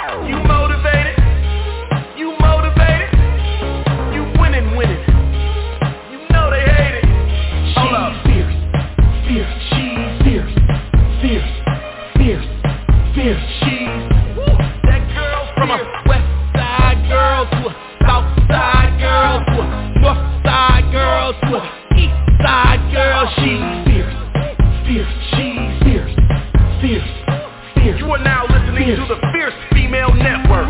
You motivated? You motivated? You winning? You know they hate it. Hold up. Fierce. She's fierce. She's that girl from a west side girl to a south side girl to a north side girl to a east side girl. She's fierce. She's fierce. You are now listening to the Fierce Female Network.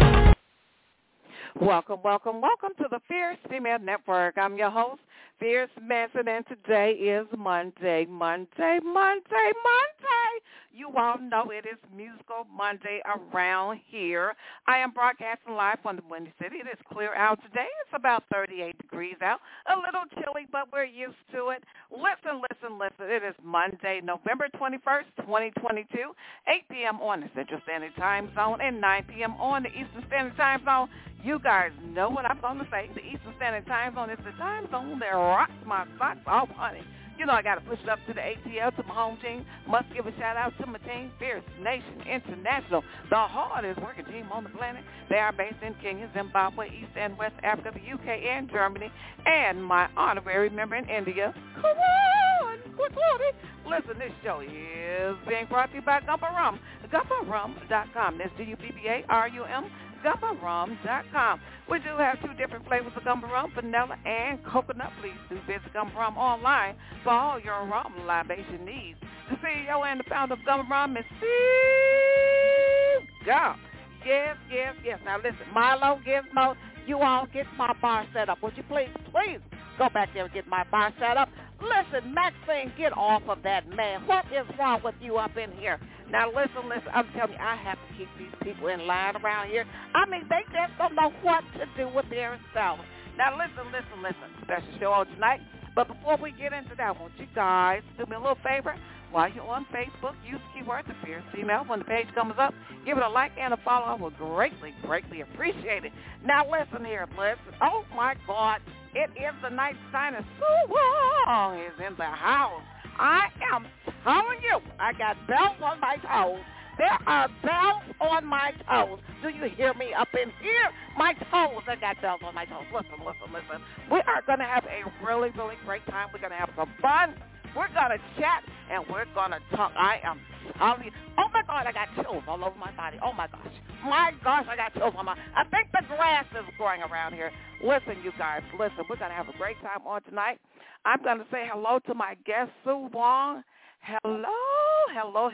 Welcome to the Fierce Female Network. I'm your host, Fierce Manson, and today is Monday. You all know it is Musical Monday around here. I am broadcasting live from the Windy City. It is clear out today. It's about 38 degrees out. A little chilly, but we're used to it. Listen. It is Monday, November 21st, 2022, 8 p.m. on the Central Standard Time Zone and 9 p.m. on the Eastern Standard Time Zone. You guys know what I'm going to say. The Eastern Standard Time Zone is the time zone that rocks my socks off, honey. You know I got to push it up to the ATL, to my home team. Must give a shout-out to my team, Fierce Nation International, the hardest working team on the planet. They are based in Kenya, Zimbabwe, East and West Africa, the UK, and Germany, and my honorary member in India. Come on, quickly. Listen, this show is being brought to you by Gumba Rum, GumbaRum.com. That's GUBBARUM. GumbaRum.com. We do have two different flavors of Gumba Rum, vanilla and coconut. Please do visit Gumba Rum online for all your rum libation needs. The CEO and the founder of Gumba Rum is Steve Gump. Yes. Now listen, Milo, Gizmo, you all get my bar set up. Would you please go back there and get my bar set up? Listen, Maxine, get off of that man. What is wrong with you up in here? Now, listen, I'm telling you, I have to keep these people in line around here. I mean, they just don't know what to do with their selves. Now, listen. Special show on tonight. But before we get into that, I want you guys to do me a little favor. While you're on Facebook, use the keyword The Fierce Female. When the page comes up, give it a like and a follow. I will greatly appreciate it. Now, listen here. Oh, my God. It is the night signer. Sue Wong is in the house. I am telling you, I got bells on my toes. There are bells on my toes. Do you hear me up in here? My toes, I got bells on my toes. Listen. We are going to have a really great time. We're going to have some fun. We're going to chat, and we're going to talk. I am telling you. Oh, my God, I got chills all over my body. Oh, my gosh. I got chills on my. I think the grass is growing around here. Listen, you guys, we're going to have a great time on tonight. I'm going to say hello to my guest, Sue Wong. Hello. Hello.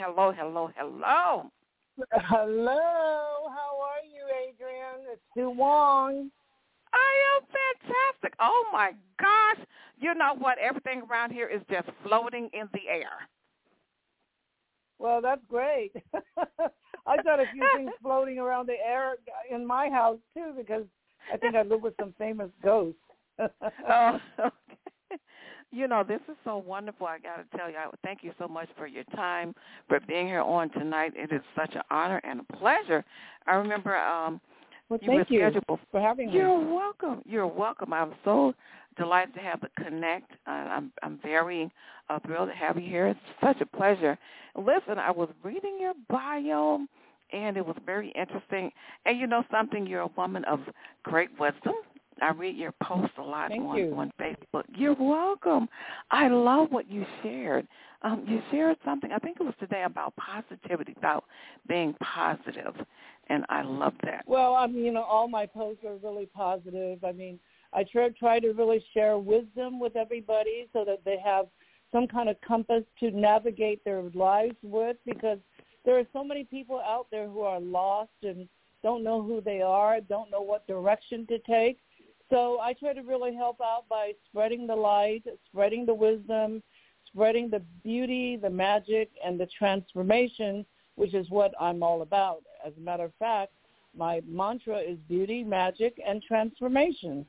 How are you, Adrian? It's Sue Wong. I am fantastic. Oh, my gosh. You know what? Everything around here is just floating in the air. Well, that's great. I got a few things floating around the air in my house, too, because I think I live with some famous ghosts. Oh, okay. You know, this is so wonderful. I got to tell you, thank you so much for your time, for being here on tonight. It is such an honor and a pleasure. I remember thank you for having me. You're welcome. I'm so delighted to have the connect. I'm very thrilled to have you here. It's such a pleasure. Listen, I was reading your bio, and it was very interesting. And you know something? You're a woman of great wisdom. I read your posts a lot on Facebook. You're welcome. I love what you shared. You shared something, I think it was today, about positivity, about being positive, and I love that. Well, I mean, all my posts are really positive. I mean, I try to really share wisdom with everybody so that they have some kind of compass to navigate their lives with, because there are so many people out there who are lost and don't know who they are, don't know what direction to take. So I try to really help out by spreading the light, spreading the wisdom, spreading the beauty, the magic, and the transformation, which is what I'm all about. As a matter of fact, my mantra is beauty, magic, and transformation.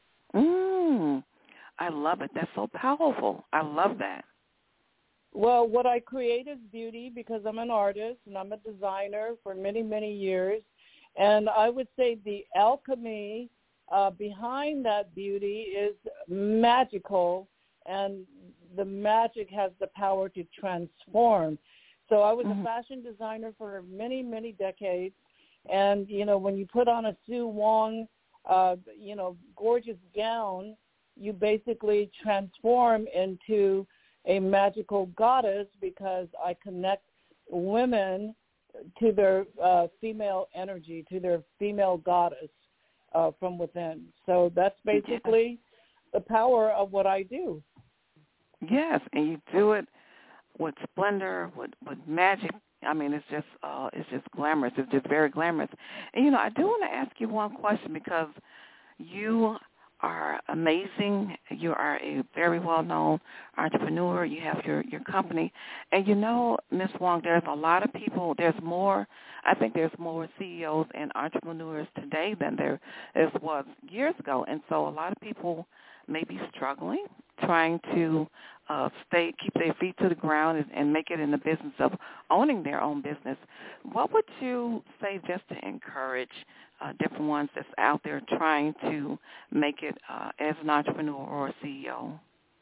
I love it. That's so powerful. I love that. Well, what I create is beauty because I'm an artist and I'm a designer for many, many years. And I would say the alchemy behind that beauty is magical, and the magic has the power to transform. So I was a fashion designer for many, many decades, And, you know, when you put on a Sue Wong, you know, gorgeous gown, you basically transform into a magical goddess because I connect women to their female energy, to their female goddess from within. So that's basically the power of what I do. Yes, and you do it with splendor, with magic. I mean, it's just glamorous. It's just very glamorous. And, you know, I do want to ask you one question because you are amazing. You are a very well-known entrepreneur. You have your company. And, you know, Ms. Wong, there's a lot of people. I think there's more CEOs and entrepreneurs today than there was years ago. And so a lot of people may be struggling, trying to keep their feet to the ground and make it in the business of owning their own business. What would you say just to encourage different ones that's out there trying to make it as an entrepreneur or a CEO?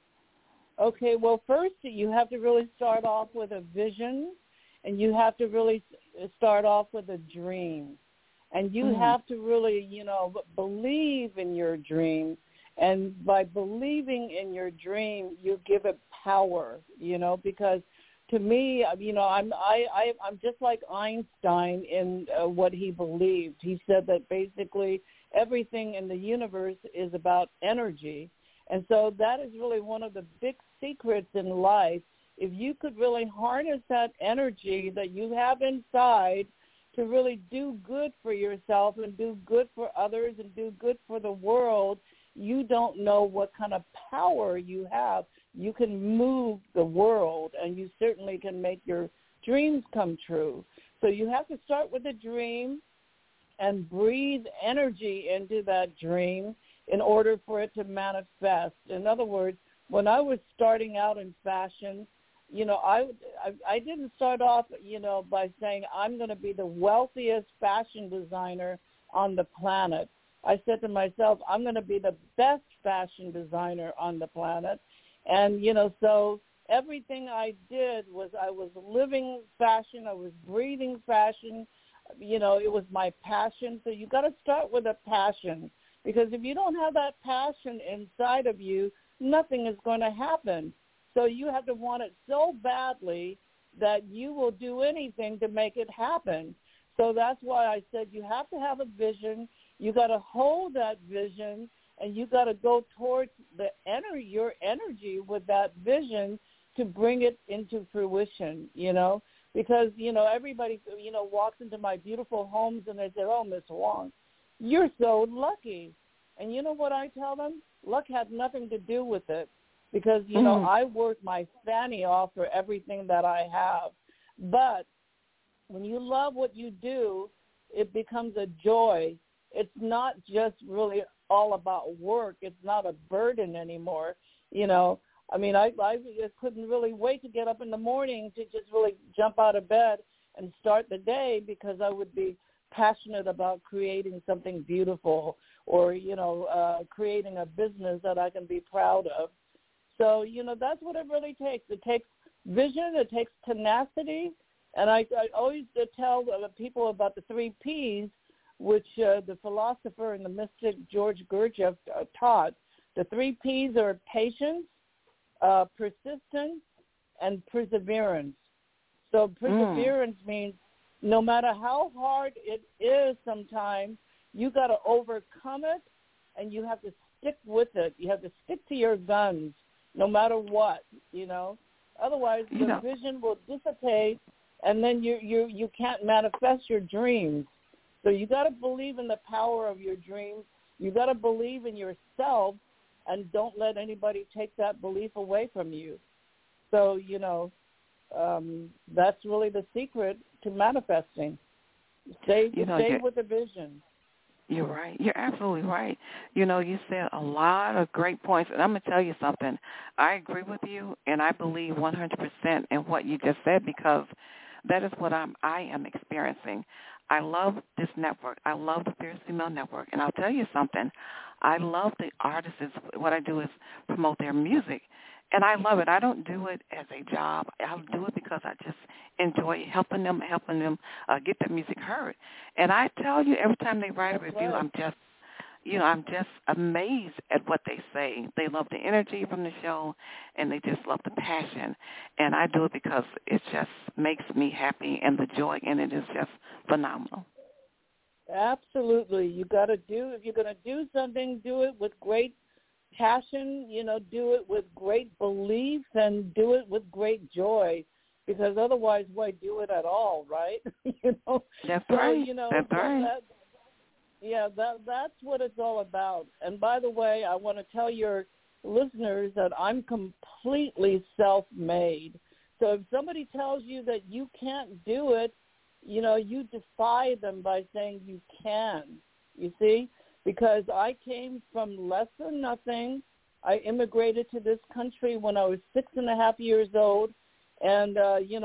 Okay, well, first you have to really start off with a vision, and you have to really start off with a dream. And you have to really, you know, believe in your dream. And by believing in your dream, you give it power, you know, because to me, you know, I'm just like Einstein in what he believed. He said that basically everything in the universe is about energy. And so that is really one of the big secrets in life. If you could really harness that energy that you have inside to really do good for yourself and do good for others and do good for the world, you don't know what kind of power you have. You can move the world, and you certainly can make your dreams come true. So you have to start with a dream and breathe energy into that dream in order for it to manifest. In other words, when I was starting out in fashion, you know, I didn't start off, you know, by saying I'm going to be the wealthiest fashion designer on the planet. I said to myself, I'm going to be the best fashion designer on the planet. And, you know, so everything I did was I was living fashion. I was breathing fashion. You know, it was my passion. So you got to start with a passion, because if you don't have that passion inside of you, nothing is going to happen. So you have to want it so badly that you will do anything to make it happen. So that's why I said you have to have a vision. You got to hold that vision, and you got to go towards your energy with that vision to bring it into fruition, you know, because, you know, everybody, you know, walks into my beautiful homes and they say, oh, Miss Wong, you're so lucky. And you know what I tell them? Luck had nothing to do with it, because, you know, I work my fanny off for everything that I have. But when you love what you do, it becomes a joy. It's not just really all about work. It's not a burden anymore. You know, I mean, I just couldn't really wait to get up in the morning to just really jump out of bed and start the day, because I would be passionate about creating something beautiful, or, you know, creating a business that I can be proud of. So, you know, that's what it really takes. It takes vision. It takes tenacity. And I always tell people about the 3 Ps, which the philosopher and the mystic George Gurdjieff taught. The 3 Ps are patience, persistence, and perseverance. So perseverance means no matter how hard it is sometimes, you got to overcome it, and you have to stick with it. You have to stick to your guns no matter what, you know. Otherwise, the vision will dissipate, and then you can't manifest your dreams. So you got to believe in the power of your dreams. You got to believe in yourself, and don't let anybody take that belief away from you. So, you know, that's really the secret to manifesting. Stay with the vision. You're right. You're absolutely right. You know, you said a lot of great points, and I'm going to tell you something. I agree with you, and I believe 100% in what you just said, because that is what I am experiencing. I love this network. I love the Fierce Female Network, and I'll tell you something. I love the artists. What I do is promote their music, And I love it. I don't do it as a job. I do it because I just enjoy helping them get their music heard. And I tell you, every time they write a review, right. I'm just amazed at what they say. They love the energy from the show, and they just love the passion. And I do it because it just makes me happy, and the joy in it is just phenomenal. Absolutely. You got to if you're going to do something, do it with great passion, do it with great belief, and do it with great joy, because otherwise why do it at all, right? That's so, right. That's right. That's what it's all about. And by the way, I want to tell your listeners that I'm completely self-made. So if somebody tells you that you can't do it, you defy them by saying you can, you see, because I came from less than nothing. I immigrated to this country when I was 6.5 years old. And,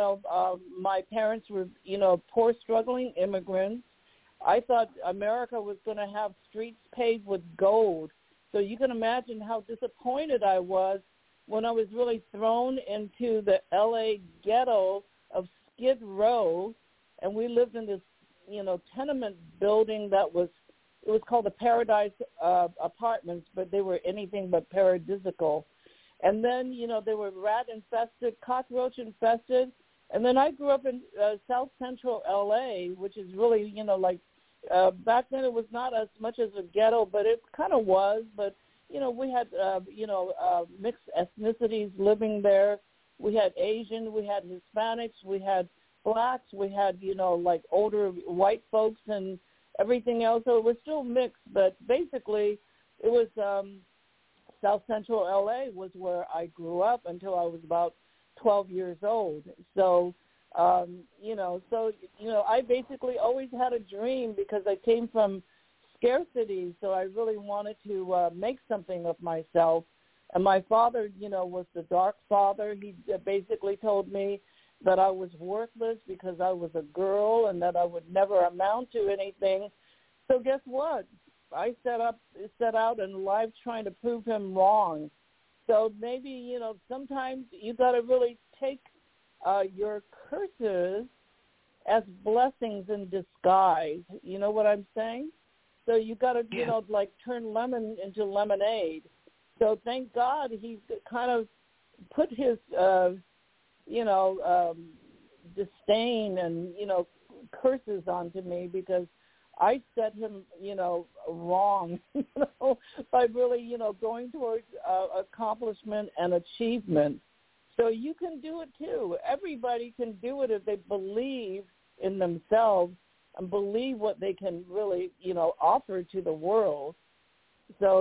my parents were, poor, struggling immigrants. I thought America was going to have streets paved with gold. So you can imagine how disappointed I was when I was really thrown into the L.A. ghetto of Skid Row. And we lived in this, tenement building that was called the Paradise Apartments, but they were anything but paradisical. And then, they were rat-infested, cockroach-infested. And then I grew up in South Central L.A., which is really, back then it was not as much as a ghetto, but it kind of was. But, we had, mixed ethnicities living there. We had Asian, we had Hispanics, we had blacks, we had, older white folks and everything else. So it was still mixed, but basically it was South Central L.A. was where I grew up until I was about 12 years old. So, I basically always had a dream because I came from scarcity, so I really wanted to make something of myself. And my father, was the dark father. He basically told me that I was worthless because I was a girl and that I would never amount to anything. So guess what? I set out in life trying to prove him wrong. So maybe, sometimes you got to really take your curses as blessings in disguise. You know what I'm saying? So you got to, turn lemon into lemonade. So thank God he kind of put his, disdain and, curses onto me because I set him, wrong, by really, going towards accomplishment and achievement. So you can do it too. Everybody can do it if they believe in themselves and believe what they can really, offer to the world. So,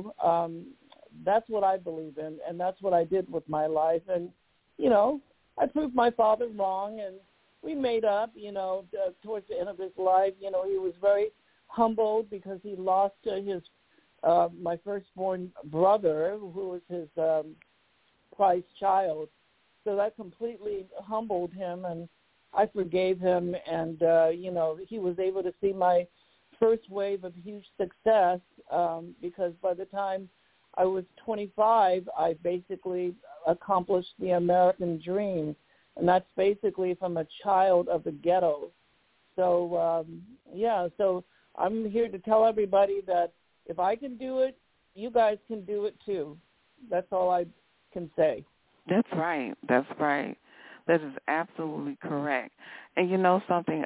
that's what I believe in, and that's what I did with my life. And, I proved my father wrong, and we made up, towards the end of his life. He was very humbled because he lost his my firstborn brother, who was his prized child. So that completely humbled him, and I forgave him. And, he was able to see my first wave of huge success because by the time I was 25, I basically accomplished the American dream. And that's basically from a child of the ghetto. So, so I'm here to tell everybody that if I can do it, you guys can do it too. That's all I can say. That's right. That's right. That is absolutely correct. And you know something,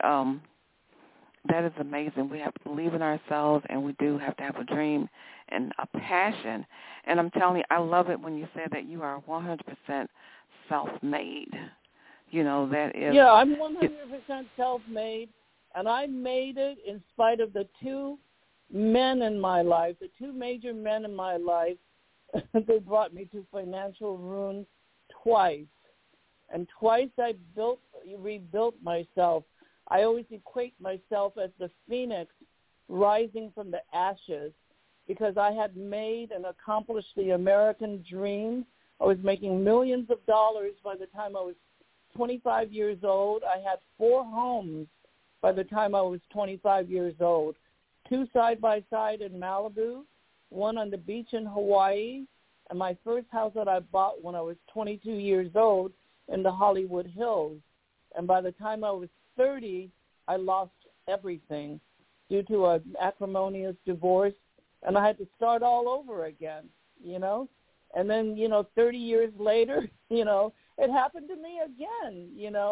that is amazing. We have to believe in ourselves, and we do have to have a dream and a passion. And I'm telling you, I love it when you said that you are 100% self-made. That is... Yeah, I'm 100% self-made, and I made it in spite of the two men in my life, the two major men in my life. They brought me to financial ruin twice. And twice I rebuilt myself. I always equate myself as the phoenix rising from the ashes because I had made and accomplished the American dream. I was making millions of dollars by the time I was 25 years old. I had 4 homes by the time I was 25 years old, 2 side by side in Malibu, 1 on the beach in Hawaii, and my first house that I bought when I was 22 years old in the Hollywood Hills. And by the time I was 30, I lost everything due to an acrimonious divorce, and I had to start all over again, you know. And then, 30 years later, it happened to me again,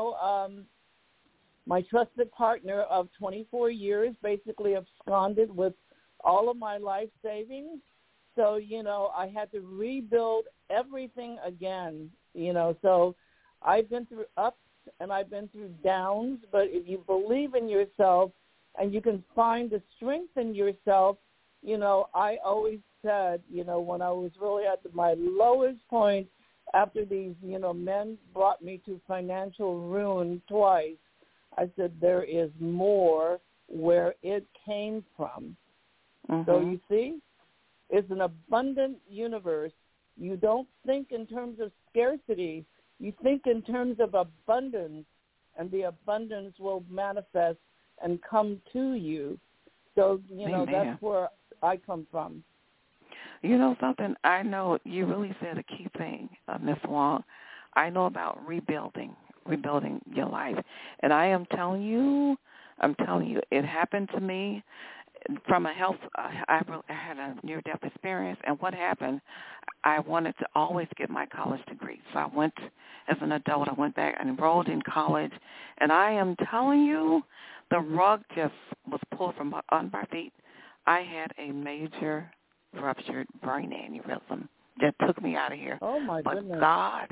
My trusted partner of 24 years basically absconded with all of my life savings. So, I had to rebuild everything again, So I've been through ups and I've been through downs, but if you believe in yourself and you can find the strength in yourself, I always said, when I was really at my lowest point after these, men brought me to financial ruin twice, I said, there is more where it came from. Mm-hmm. So you see, it's an abundant universe. You don't think in terms of scarcity. You think in terms of abundance, and the abundance will manifest and come to you. So, Amen. That's where I come from. You know something? I know you really said a key thing, Ms. Wong. I know about rebuilding your life. And I am telling you, it happened to me from a health, I had a near-death experience. And what happened, I wanted to always get my college degree. So I went, as an adult, I went back and enrolled in college. And I am telling you, the rug just was pulled from under my feet. I had a major ruptured brain aneurysm that took me out of here. Oh, my but goodness.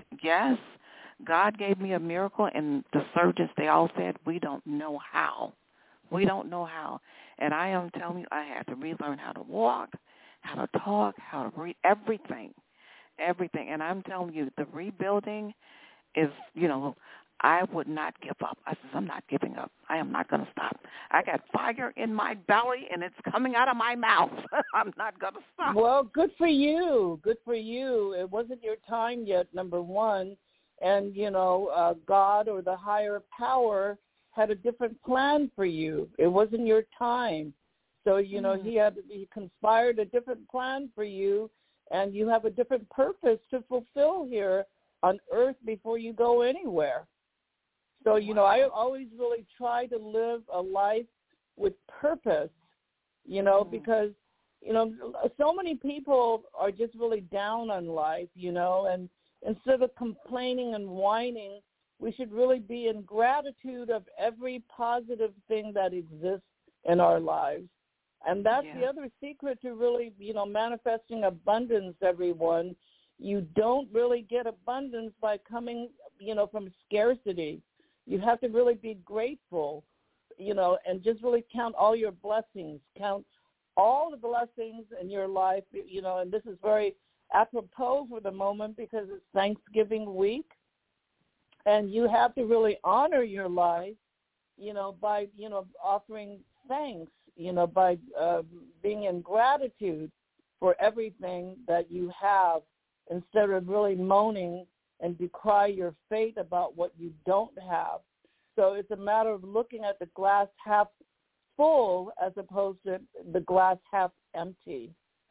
God gave me a miracle, and the surgeons, they all said, we don't know how. We don't know how. And I am telling you, I had to relearn how to walk, how to talk, how to read, everything. And I'm telling you, the rebuilding is, I would not give up. I said, I'm not giving up. I am not going to stop. I got fire in my belly, and it's coming out of my mouth. I'm not going to stop. Well, good for you. Good for you. It wasn't your time yet, number one. And, God or the higher power had a different plan for you. It wasn't your time. So, he conspired a different plan for you, and you have a different purpose to fulfill here on earth before you go anywhere. So, I always really try to live a life with purpose, because, so many people are just really down on life, and instead of complaining and whining, we should really be in gratitude of every positive thing that exists in our lives. And that's the other secret to really, manifesting abundance, everyone. You don't really get abundance by coming, from scarcity. You have to really be grateful, and just really count all your blessings. Count all the blessings in your life, and this is very apropos for the moment because it's Thanksgiving week. And you have to really honor your life, by, offering thanks, by being in gratitude for everything that you have instead of really moaning and decry your fate about what you don't have. So it's a matter of looking at the glass half full as opposed to the glass half empty.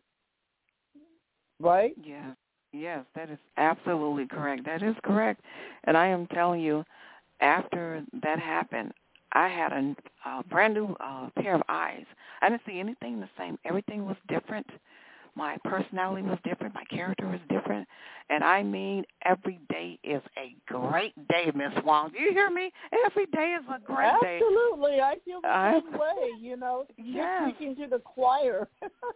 Right? Yeah. Yes, that is absolutely correct. That is correct. And I am telling you, after that happened, I had a brand new pair of eyes. I didn't see anything the same. Everything was different. My personality was different. My character was different. And I mean, every day is a great day, Miss Wong. Do you hear me? Every day is a great day. Absolutely. I feel the same way, You're preaching to the choir.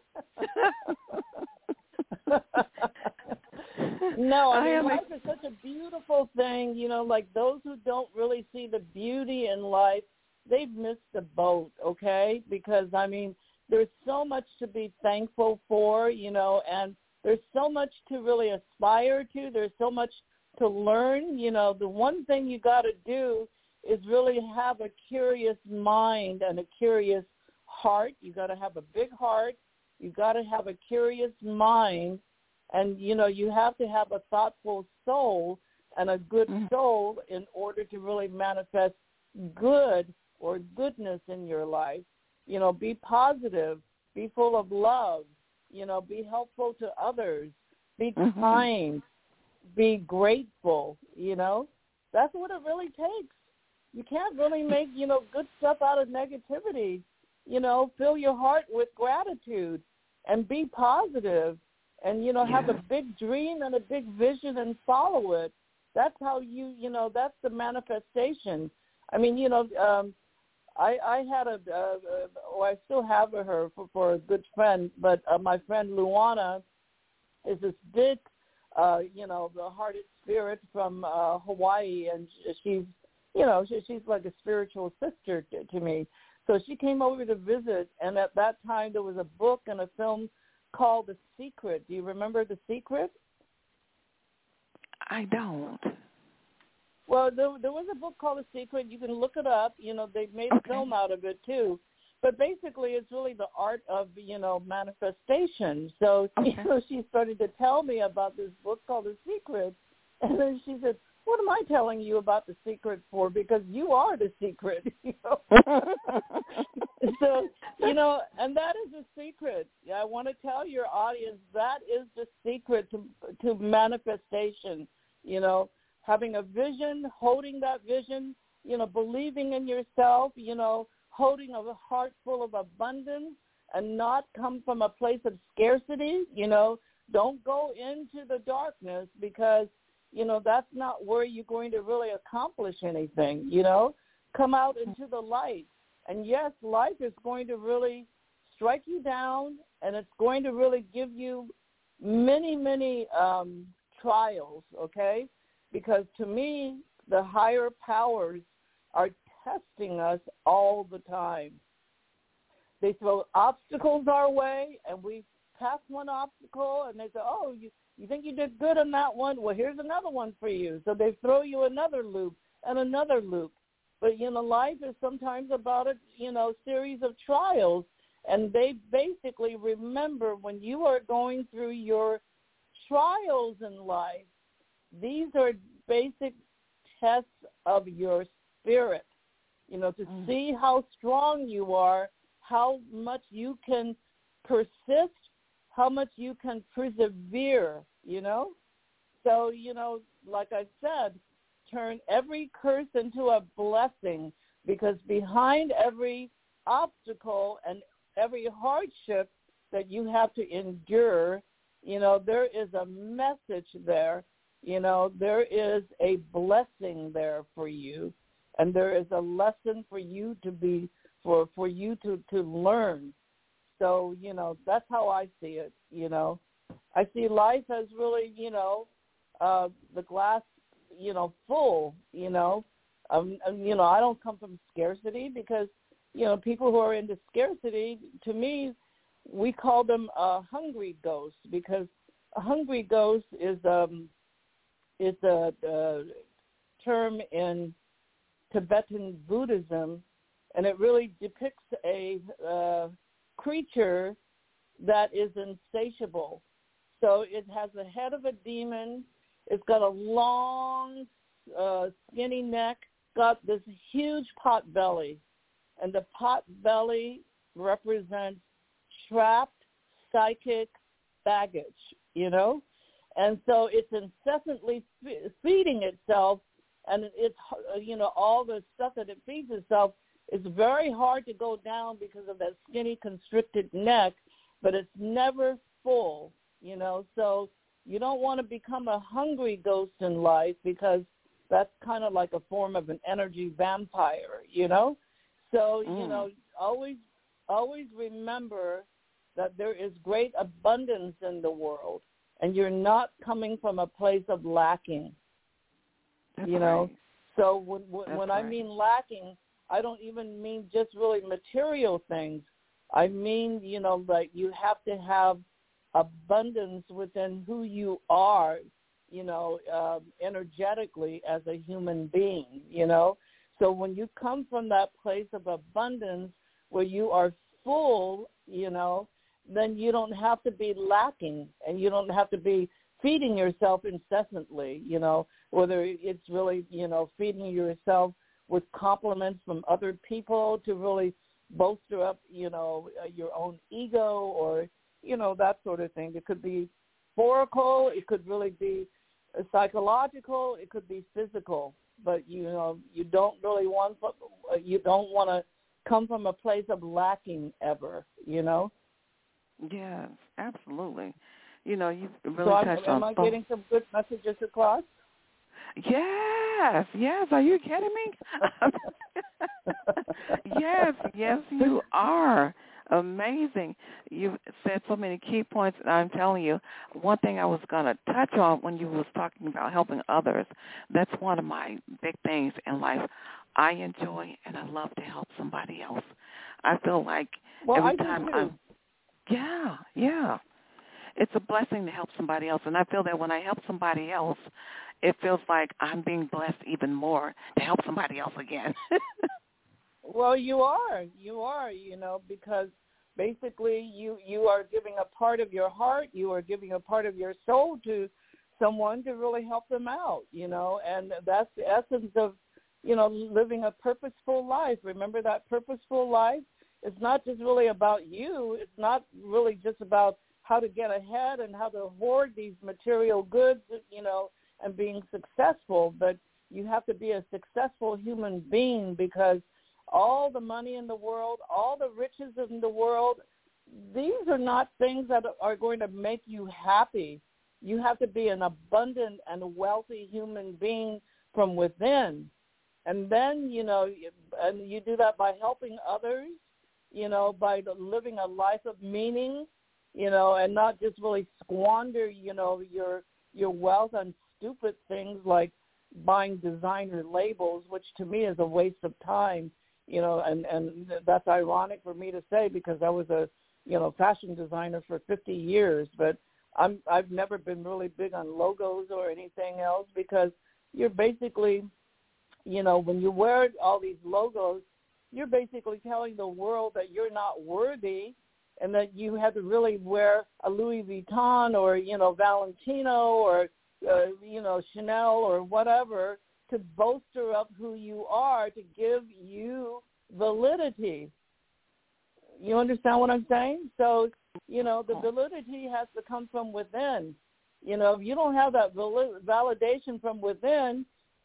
No, I mean, life is such a beautiful thing, like those who don't really see the beauty in life, they've missed the boat, okay? Because, I mean, there's so much to be thankful for, and there's so much to really aspire to. There's so much to learn. The one thing you got to do is really have a curious mind and a curious heart. You got to have a big heart. You got to have a curious mind. And, you have to have a thoughtful soul and a good soul in order to really manifest good or goodness in your life. Be positive, be full of love, be helpful to others, be kind, be grateful, you know. That's what it really takes. You can't really make, you know, good stuff out of negativity. You know, fill your heart with gratitude and be positive and, you know, have a big dream and a big vision and follow it. That's how you know, that's the manifestation. I mean, you know, I had or I still have her for a good friend, but my friend Luana is this big, you know, the hearted spirit from Hawaii, and she's, you know, she's like a spiritual sister to me. So she came over to visit, and at that time there was a book and a film called The Secret. Do you remember The Secret? I don't. Well, there was a book called The Secret. You can look it up. You know, they made a film out of it too. But basically, it's really the art of, you know, manifestation. So, you know, she started to tell me about this book called The Secret. And then she said, what am I telling you about The Secret for? Because you are the secret, you know. So, you know, and that is the secret. I want to tell your audience that is the secret to manifestation, you know, having a vision, holding that vision, you know, believing in yourself, you know, holding a heart full of abundance and not come from a place of scarcity, you know. Don't go into the darkness because, you know, that's not where you're going to really accomplish anything, you know. Come out into the light. And, yes, life is going to really strike you down, and it's going to really give you many, many trials, okay? Because to me, the higher powers are testing us all the time. They throw obstacles our way, and we pass one obstacle, and they say, oh, you think you did good on that one? Well, here's another one for you. So they throw you another loop and another loop. But, you know, life is sometimes about a, you know, series of trials, and they basically remember when you are going through your trials in life, these are basic tests of your spirit, you know, to see how strong you are, how much you can persist, how much you can persevere, you know. So, you know, like I said, turn every curse into a blessing, because behind every obstacle and every hardship that you have to endure, you know, there is a message there. You know, there is a blessing there for you, and there is a lesson for you to be, for you to learn. So, you know, that's how I see it, you know. I see life as really, you know, the glass, you know, full, you know. You know, I don't come from scarcity because, you know, people who are into scarcity, to me, we call them a hungry ghost, because a hungry ghost is a term in Tibetan Buddhism, and it really depicts a creature that is insatiable. So it has the head of a demon. It's got a long, skinny neck, got this huge pot belly, and the pot belly represents trapped psychic baggage, you know? And so it's incessantly feeding itself, and it's, you know, all the stuff that it feeds itself is very hard to go down because of that skinny, constricted neck, but it's never full, you know. So you don't want to become a hungry ghost in life, because that's kind of like a form of an energy vampire, you know. So, you know, always remember that there is great abundance in the world, and you're not coming from a place of lacking, you know. So when I mean lacking, I don't even mean just really material things. I mean, you know, like you have to have abundance within who you are, you know, energetically as a human being, you know. So when you come from that place of abundance where you are full, you know, then you don't have to be lacking, and you don't have to be feeding yourself incessantly, you know, whether it's really, you know, feeding yourself with compliments from other people to really bolster up, you know, your own ego, or, you know, that sort of thing. It could be, metaphorical. It could really be psychological. It could be physical. But you don't really want to come from a place of lacking ever. Yes, absolutely. You really so touched on. Am I getting some good messages across? Yes. Are you kidding me? Yes, you are. Amazing. You've said so many key points, and I'm telling you, one thing I was going to touch on when you was talking about helping others, that's one of my big things in life. I enjoy and I love to help somebody else. I feel like every time I'm... Yeah. It's a blessing to help somebody else, and I feel that when I help somebody else, it feels like I'm being blessed even more to help somebody else again. Well, you are, because basically you are giving a part of your heart, you are giving a part of your soul to someone to really help them out, and that's the essence of, living a purposeful life. Remember that purposeful life? It's not just really about you. It's not really just about how to get ahead and how to hoard these material goods, and being successful, but you have to be a successful human being, because all the money in the world, all the riches in the world, these are not things that are going to make you happy. You have to be an abundant and wealthy human being from within. And then, and you do that by helping others, by living a life of meaning, and not just really squander, your wealth on stupid things like buying designer labels, which to me is a waste of time, and that's ironic for me to say, because I was a, fashion designer for 50 years, but I've never been really big on logos or anything else, because you're basically, when you wear all these logos, you're basically telling the world that you're not worthy, and that you have to really wear a Louis Vuitton or, Valentino or, Chanel or whatever to bolster up who you are, to give you validity. You understand what I'm saying? So, the validity has to come from within. If you don't have that validation from within,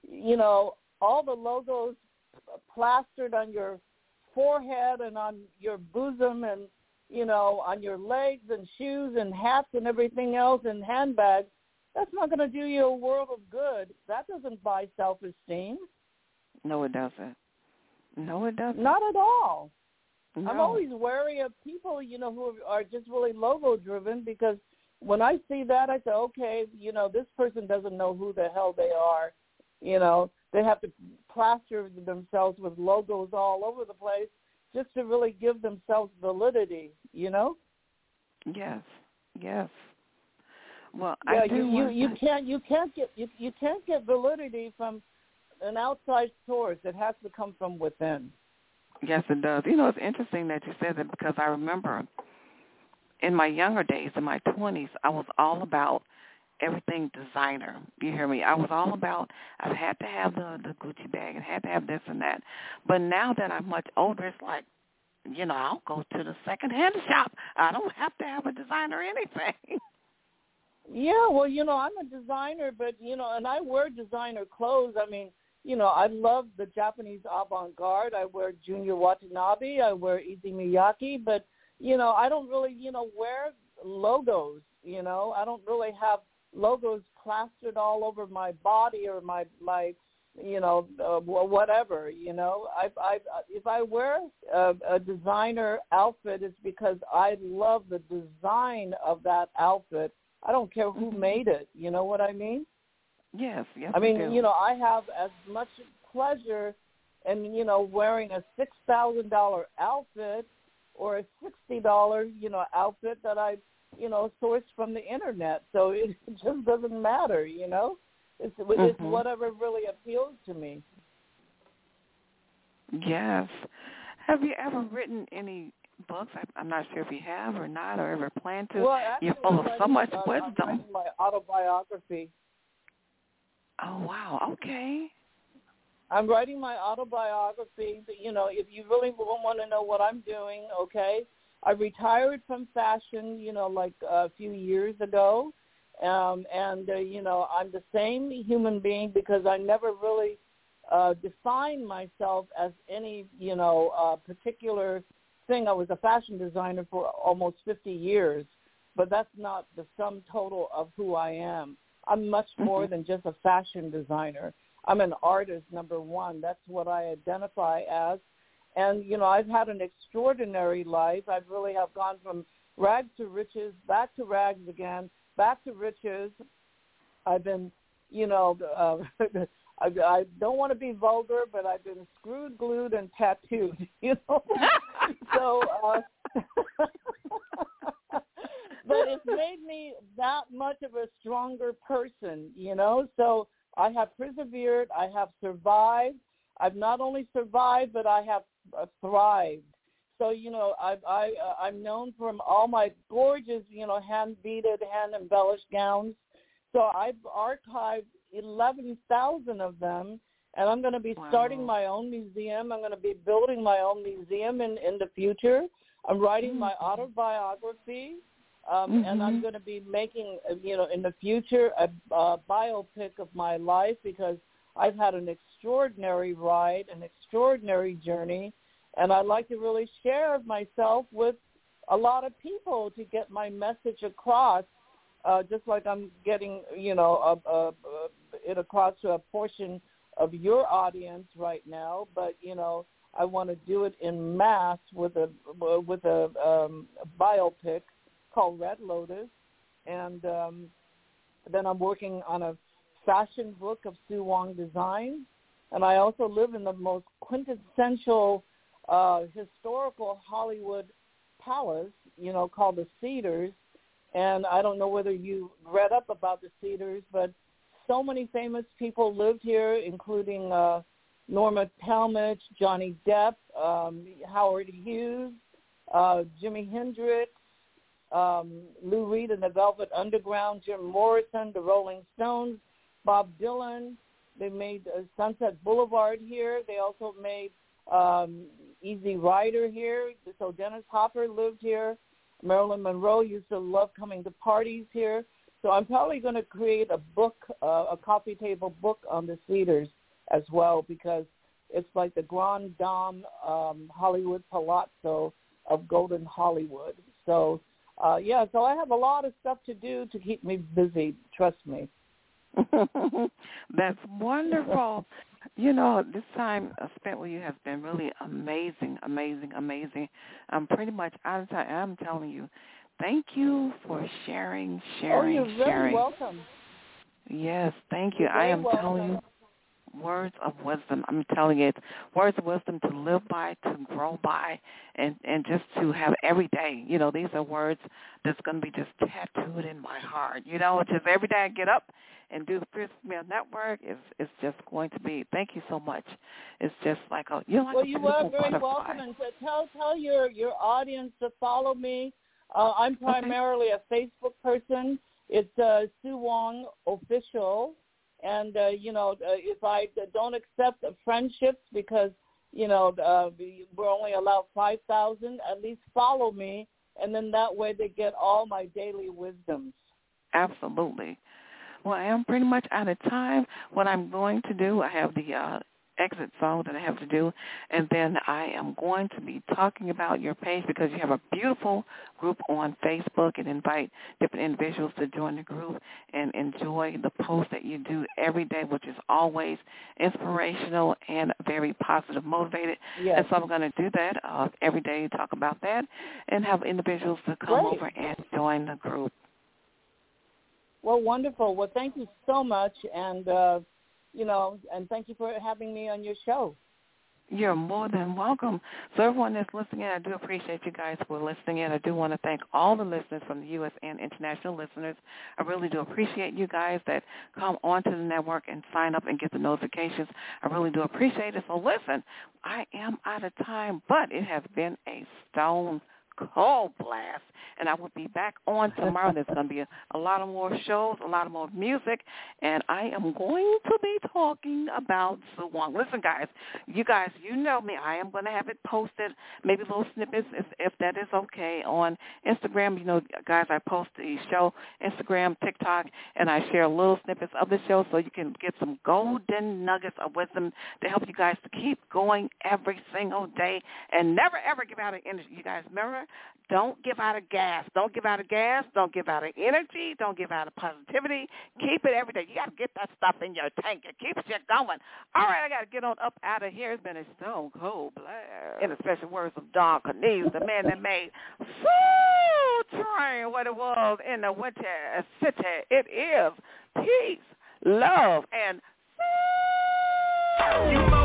all the logos plastered on your forehead and on your bosom and, on your legs and shoes and hats and everything else and handbags, that's not going to do you a world of good. That doesn't buy self-esteem. No, it doesn't. Not at all. No. I'm always wary of people, who are just really logo-driven, because when I see that, I say, okay, this person doesn't know who the hell they are. They have to plaster themselves with logos all over the place just to really give themselves validity, Yes. Well, yeah, I do. You can't get validity from an outside source. It has to come from within. Yes, it does. It's interesting that you said that, because I remember in my younger days, in my 20s, I was all about everything designer. You hear me? I was all about, I had to have the Gucci bag and had to have this and that. But now that I'm much older, it's like, I'll go to the secondhand shop. I don't have to have a designer or anything. Yeah, well, I'm a designer, but, and I wear designer clothes. I mean, I love the Japanese avant-garde. I wear Junior Watanabe. I wear Issey Miyake. But, I don't really, wear logos. I don't really have logos plastered all over my body or my whatever. If I wear a designer outfit, it's because I love the design of that outfit. I don't care who made it. You know what I mean? Yes. I mean, I have as much pleasure in, wearing a $6,000 outfit or a $60, outfit that I, sourced from the internet. So it just doesn't matter, It's whatever really appeals to me. Yes. Have you ever written any books? I'm not sure if you have or not, or ever plan to. Well, actually, you're full of so much wisdom. I'm writing my autobiography. Oh, wow. Okay. I'm writing my autobiography. If you really want to know what I'm doing, okay, I retired from fashion, like a few years ago, I'm the same human being because I never really defined myself as any, particular thing. I was a fashion designer for almost 50 years, but that's not the sum total of who I am. I'm much more than just a fashion designer. I'm an artist, number one. That's what I identify as. And, I've had an extraordinary life. I really have gone from rags to riches, back to rags again, back to riches. I've been, I don't want to be vulgar, but I've been screwed, glued, and tattooed, So, but it's made me that much of a stronger person, So I have persevered. I have survived. I've not only survived, but I have thrived. So, I'm known for all my gorgeous, hand-beaded, hand-embellished gowns. So I've archived 11,000 of them, and I'm going to be starting my own museum. I'm going to be building my own museum in the future. I'm writing my autobiography, and I'm going to be making, in the future, a biopic of my life because I've had an extraordinary ride, an extraordinary journey, and I'd like to really share myself with a lot of people to get my message across, just like I'm getting, it across to a portion of your audience right now. But, I want to do it in mass with a biopic called Red Lotus. And then I'm working on a fashion book of Sue Wong design. And I also live in the most quintessential historical Hollywood palace, called the Cedars. And I don't know whether you read up about the Cedars, but so many famous people lived here, including Norma Talmadge, Johnny Depp, Howard Hughes, Jimi Hendrix, Lou Reed and the Velvet Underground, Jim Morrison, the Rolling Stones, Bob Dylan. They made Sunset Boulevard here. They also made Easy Rider here. So Dennis Hopper lived here. Marilyn Monroe used to love coming to parties here. So I'm probably going to create a book, a coffee table book on the Cedars as well, because it's like the Grand Dame Hollywood Palazzo of Golden Hollywood. So, so I have a lot of stuff to do to keep me busy, trust me. That's wonderful. This time spent with you has been really amazing, amazing, amazing. I'm pretty much out of time. I'm telling you, thank you for sharing. Oh, you're very welcome. Yes, thank you. I am telling you, words of wisdom. I'm telling you, it's words of wisdom to live by, to grow by, and just to have every day. These are words that's going to be just tattooed in my heart. Just every day I get up and do the Fierce Female Network is just going to be. Thank you so much. It's just like you are very welcome, and tell your audience to follow me. I'm primarily a Facebook person. It's Sue Wong Official, and if I don't accept friendships because we're only allowed 5,000, at least follow me, and then that way they get all my daily wisdoms. Absolutely. Well, I am pretty much out of time. What I'm going to do, I have the exit song that I have to do, and then I am going to be talking about your page because you have a beautiful group on Facebook and invite different individuals to join the group and enjoy the posts that you do every day, which is always inspirational and very positive, motivated. Yes. And so I'm going to do that every day, talk about that, and have individuals to come over and join the group. Well, wonderful. Well, thank you so much, and and thank you for having me on your show. You're more than welcome. So everyone that's listening in, I do appreciate you guys for listening in. I do want to thank all the listeners from the U.S. and international listeners. I really do appreciate you guys that come onto the network and sign up and get the notifications. I really do appreciate it. So listen, I am out of time, but it has been a stone cold blast. and I will be back on tomorrow. There's going to be a lot of more shows, a lot of more music, and I am going to be talking about Suwon. Listen, guys, you know me. I am going to have it posted, maybe little snippets if that is okay, on Instagram. You know, guys, I post the show, Instagram, TikTok, and I share little snippets of the show so you can get some golden nuggets of wisdom to help you guys to keep going every single day and never, ever give out of energy. You guys remember, don't give out of gas. Don't give out of gas. Don't give out of energy. Don't give out of positivity. Keep it every day. You got to get that stuff in your tank. It keeps you going. All right, I got to get on up out of here. It's been a Stone Cold Blast. In the special words of Don Cornelius, the man that made Soul Train what it was in the Winter City. It is peace, love, and You